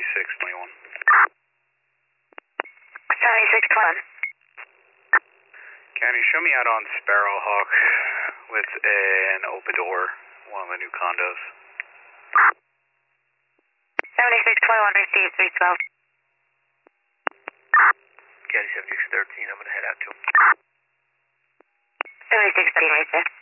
7621. 7621. County, show me out on Sparrowhawk with an Opador, one of the new condos. 7621 received 312. County 7613, I'm going to head out to him. 7613 right there.